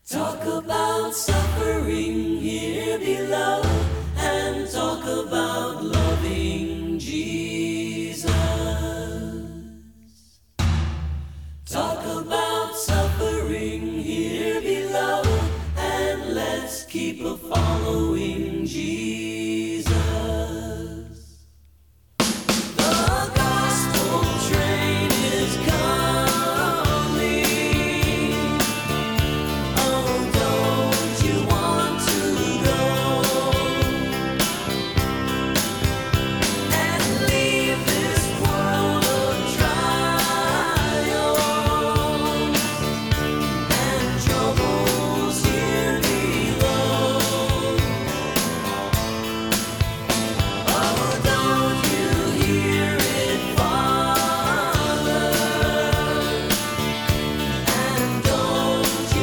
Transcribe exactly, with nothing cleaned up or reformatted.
Talk about suffering here below and talk about loving Jesus. Talk about suffering here below and let's keep a following Jesus.